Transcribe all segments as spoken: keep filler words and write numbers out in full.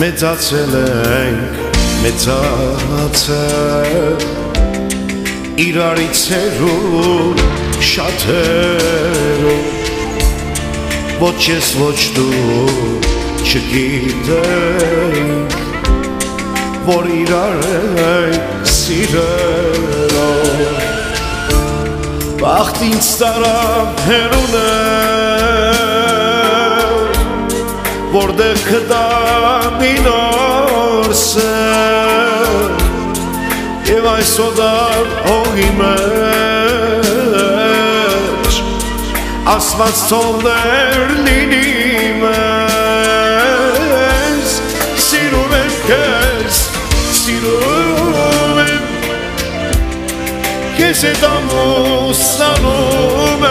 մեծացել ենք, մեծացել իրարից հեռու շատերում ոչ ես ոչ դու չգիտենք որ իրար ենք սիրելով բախտ ինձ տարավ հեռունել որտեղ կտամ ինոր սեր և այս օդար հողի մեջ ասված ծովներ լինի մեզ սիրում եմ քեզ սիրում եմ քեզ հետ ամուսանում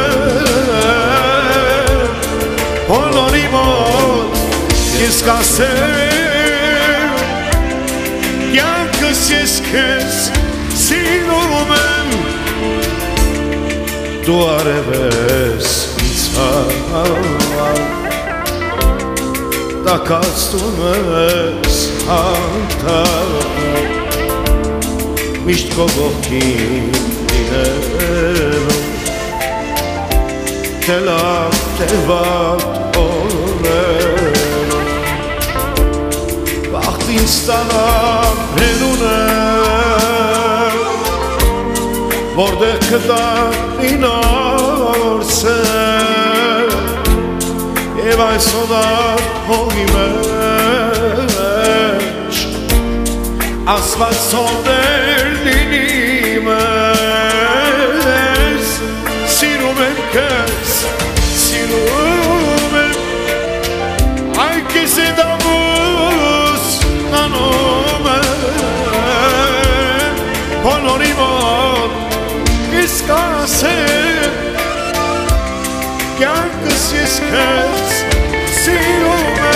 եմ բոլորի մոտ ես կասեմ կյանքս ես քեզ սիրում եմ դու արև ես ինձ համար տակացնում ես հանդարտ միշտ քո կողքին լինելու թե լավ թե վատ օրերում բախտ ինձ տանավ հեռունել որտեղ կտամ ինոր սեր և այս օդար հողի մեջ ասված ծովներ լինի մեզ սիրում եմ քեզ սիրում եմ այ քեզ հետ ամուսնանում եմ բոլորի մոտ ես կասեմ կյանքս ես քեզ սիրում եմ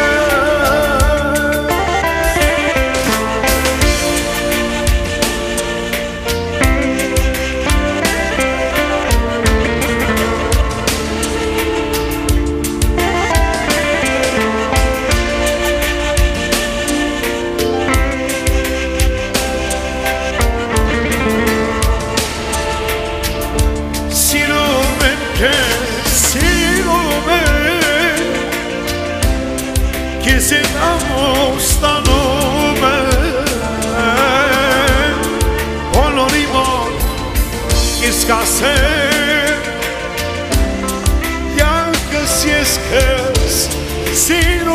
Քեզ հետ ամուսնանում եմ բոլորի մոտ ես կասեմ կյանքս ես քեզ սիրում